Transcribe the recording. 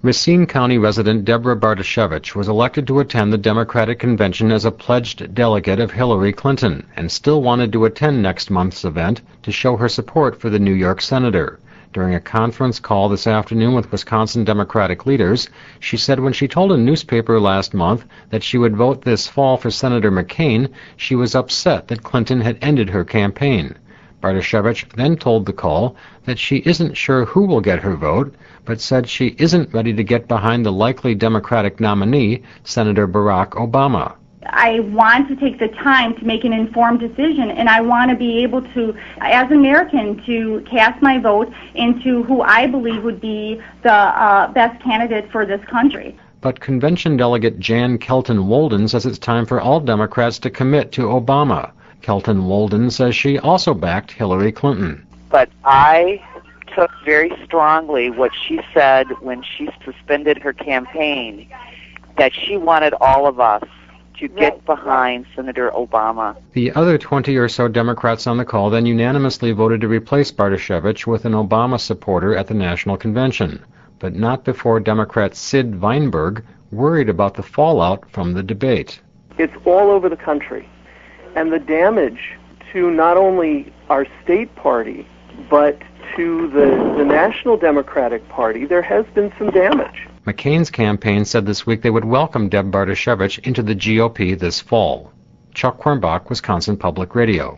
Racine County resident Deborah Bartoshevich was elected to attend the Democratic Convention as a pledged delegate of Hillary Clinton and still wanted to attend next month's event to show her support for the New York senator. During a conference call this afternoon with Wisconsin Democratic leaders, she said when she told a newspaper last month that she would vote this fall for Senator McCain, she was upset that Clinton had ended her campaign. Bartoshevich then told the call that she isn't sure who will get her vote, but said she isn't ready to get behind the likely Democratic nominee, Senator Barack Obama. I want to take the time to make an informed decision, and I want to be able to, as an American, to cast my vote into who I believe would be the best candidate for this country. But convention delegate Jan Kelton Walden says it's time for all Democrats to commit to Obama. Kelton Walden says she also backed Hillary Clinton. But I took very strongly what she said when she suspended her campaign, that she wanted all of us to get behind Senator Obama. The other 20 or so Democrats on the call then unanimously voted to replace Bartoshevich with an Obama supporter at the National Convention, but not before Democrat Sid Weinberg worried about the fallout from the debate. It's all over the country, and the damage to not only our state party, but to the National Democratic Party, there has been some damage. McCain's campaign said this week they would welcome Deb Bartoshevich into the GOP this fall. Chuck Quirmbach, Wisconsin Public Radio.